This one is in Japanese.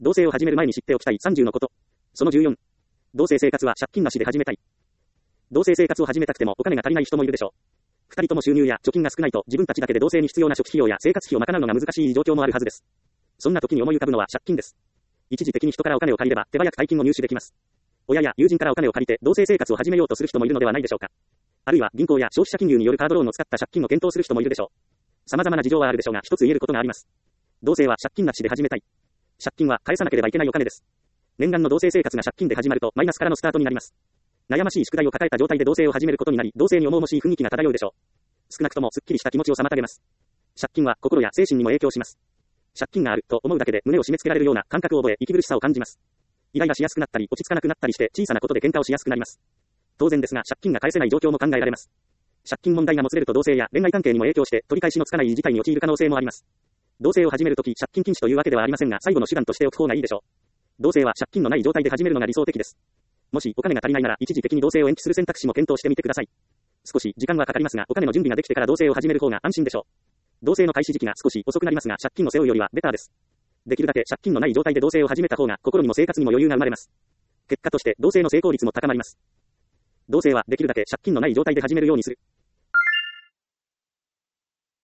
同棲を始める前に知っておきたい30のこと。その14。同棲生活は借金なしで始めたい。同棲生活を始めたくてもお金が足りない人もいるでしょう。二人とも収入や貯金が少ないと自分たちだけで同棲に必要な初期費用や生活費を賄うのが難しい状況もあるはずです。そんな時に思い浮かぶのは借金です。一時的に人からお金を借りれば手早く大金を入手できます。親や友人からお金を借りて同棲生活を始めようとする人もいるのではないでしょうか。あるいは銀行や消費者金融によるカードローンを使った借金を検討する人もいるでしょう。様々な事情はあるでしょうが、一つ言えることがあります。同棲は借金なしで始めたい。借金は返さなければいけないお金です。念願の同棲生活が借金で始まるとマイナスからのスタートになります。悩ましい宿題を抱えた状態で同棲を始めることになり、同棲に重々しい雰囲気が漂うでしょう。少なくともすっきりした気持ちを妨げます。借金は心や精神にも影響します。借金があると思うだけで胸を締め付けられるような感覚を覚え、息苦しさを感じます。イライラしやすくなったり、落ち着かなくなったりして小さなことで喧嘩をしやすくなります。当然ですが、借金が返せない状況も考えられます。借金問題がもつれると同棲や恋愛関係にも影響して取り返しのつかない事態に陥る可能性もあります。同棲を始めるとき、借金禁止というわけではありませんが、最後の手段としておく方がいいでしょう。同棲は借金のない状態で始めるのが理想的です。もしお金が足りないなら一時的に同棲を延期する選択肢も検討してみてください。少し時間はかかりますが、お金の準備ができてから同棲を始める方が安心でしょう。同棲の開始時期が少し遅くなりますが、借金を背負うよりはベターです。できるだけ借金のない状態で同棲を始めた方が心にも生活にも余裕が生まれます。結果として同棲の成功率も高まります。同棲はできるだけ借金のない状態で始めるようにする。